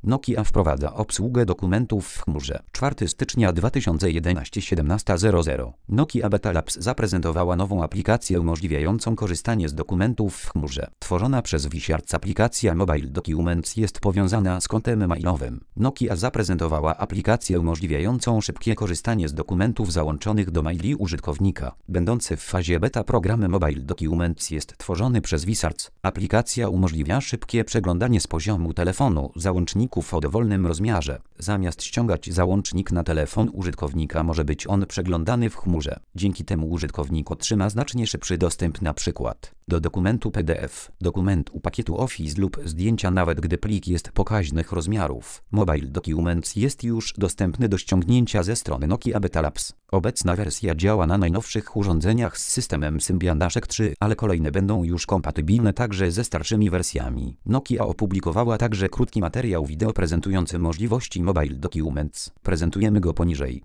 Nokia wprowadza obsługę dokumentów w chmurze. 4 stycznia 2011 17:00. Nokia Beta Labs zaprezentowała nową aplikację umożliwiającą korzystanie z dokumentów w chmurze. Tworzona przez Wisiarc aplikacja Mobile Documents jest powiązana z kontem mailowym. Nokia zaprezentowała aplikację umożliwiającą szybkie korzystanie z dokumentów załączonych do maili użytkownika. Będący w fazie beta program Mobile Documents jest tworzony przez Wisiarc. Aplikacja umożliwia szybkie przeglądanie z poziomu telefonu załączników o dowolnym rozmiarze. Zamiast ściągać załącznik na telefon użytkownika, może być on przeglądany w chmurze. Dzięki temu użytkownik otrzyma znacznie szybszy dostęp np. do dokumentu PDF, dokumentu pakietu Office lub zdjęcia, nawet gdy plik jest pokaźnych rozmiarów. Mobile Documents jest już dostępny do ściągnięcia ze strony Nokia Beta Labs. Obecna wersja działa na najnowszych urządzeniach z systemem Symbian Dashek 3, ale kolejne będą już kompatybilne także ze starszymi wersjami. Nokia opublikowała także krótki materiał wideo prezentujący możliwości Mobile Documents. Prezentujemy go poniżej.